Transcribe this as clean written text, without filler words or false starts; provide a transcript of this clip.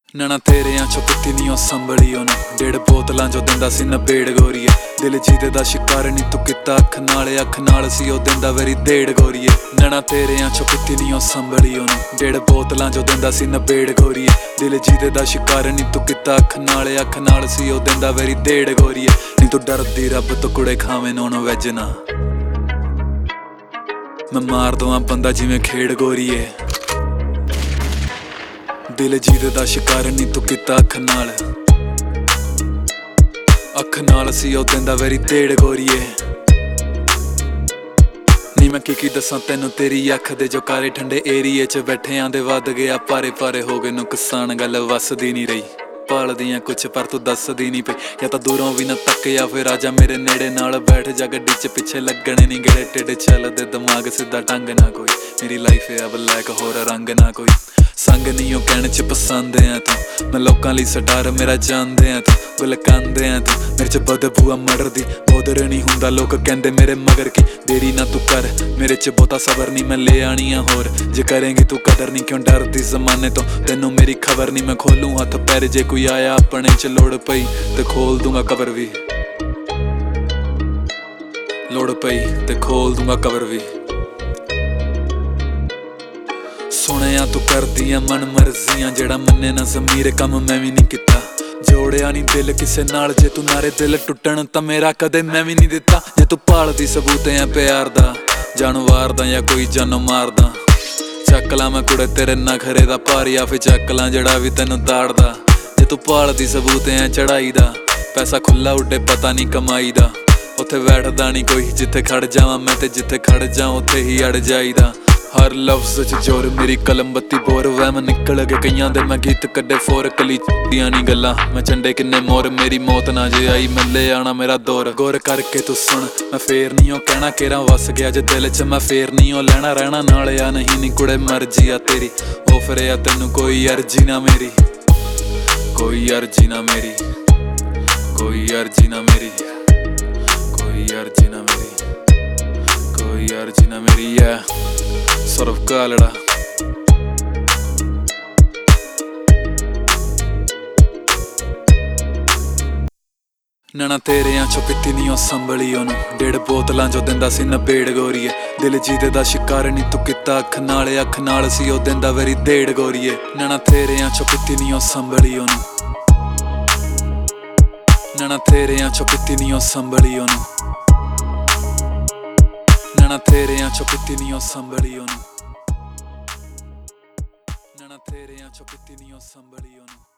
नैना तेरियां चो पीती नी संभली ओनू 1.5 बोतलां जो दिंदा सी नबेड़ गोरीए दिल जीदे दा शिकार नी तू किता अख नाल सी ओ दिंदा वेरी देड़ गोरीए नैना तेरियां चो पीती नी संभली ओनू 1.5 बोतलां जो दिंदा सी नबेड़ गोरीए दिल जीदे दा शिकार नी तू किता अख नाल सी ओ दिंदा वेरी देड़ गोरीए नी तू डरदी रब तो कुड़े खावे नॉन वेज ना मैं मार दवां बंदा जिवें खेड़ गोरीए दिल जीदे दा शिकार नी तू किता अख नाल सी ओ दिंदा वेरी देड़ गोरीए नी मैं की दसां तैनू तेरी अख दे जो कारे ठंडे एरिए च बैठे आंदे वध गया पारे पारे हो गए नुकसान गल वसदी नहीं रही भालदियां कुछ पर तू दसदी नहीं पई या तां दूरों भी ना तक या फिर आजा मेरे नेड़े नाल बैठ जा गड्डी च पिछे लगने नहीं गेड़े टिड चलदे दिमाग सीधा ढंग ना कोई मेरी लाइफ है अब ब्लैक होर रंग ना कोई संग नहीं हो कहने च पसंद है तू मैं लोकां लई स्टार मेरा जानदे है तू गुलकांदे है तू मेरे च बदबू मर्र दी बोदर नहीं हुंदा लोग कहंदे मेरे मगर की देरी ना तू कर मेरे च बहुता सबर नहीं मैं ले आनी आ होर जे करेंगी तू कदर नहीं क्यों डरदी जमाने तो तेनू मेरी खबर नहीं मैं खोलूं हथ पैर जे कोई आया अपने च लोड़ पई ते खोल दूंगा कबर भी लोड़ पई ते खोल दूंगा कबर भी सुनिया तू करदियां मन मर्जियां जेड़ा मन्ने ना ज़मीर कम मैं भी नहीं किता जोड़िया नहीं दिल किसे नाल जे तू नारे दिल टुटण तां मेरा कदे मैं भी नहीं दिता जे तू भालदी सबूत है प्यार दा जानवार दा या कोई जानो मारदा चकला मैं कुड़े तेरे नखरे दा भारी आ फिर चकला जेड़ा भी तैनू ताड़दा जे तू भालदी सबूत है चढ़ाई दा पैसा खुला उड्डे पता नहीं कमाई दा उत्थे बैठदा नहीं कोई जिथे खड़ जावां मैं ते जिथे खड़ जाऊं उत्थे ही अड़ जाईदा हर लफ्ज च जोर मेरी कलम बत्ती बोर वैम निकल गए कईयां दे मैं गीत कड्डे फोर कली दियां नी गल्लां मैं झंडे किन्ने मोर मेरी मौत ना जे आई मैं ले आना मेरा दौर गौर करके तू सुन मैं फेर नहीं हो कहना केरा वस गया जे दिल च मैं फेर नहीं हो लैना रहना नाल या नहीं नी कुड़े मर्जी आ तेरी ओ फिर या तैनू कोई अर्जी ना मेरी कोई अर्जी ना मेरी कोई अर्जी ना मेरी कोई अर्जी ना मेरी कोई अर्जी ना मेरी है Sort of galera नैना तेरियां चो पीती नी संभली ओनू 1.5 बोतलां जो दिंदा सी नबेड़ गोरीए दिल जीदे दा शिकार नी तू किता अख नाल सी ओ दिंदा वेरी देड़ गोरीए नैना तेरियां चो पीती नी संभली ओनू नैना तेरियां चो पीती नी संभली ओनू नैना तेरियां चो पीती नी संभली ओनू नैना तेरियां चो पीती नी संभली ओनू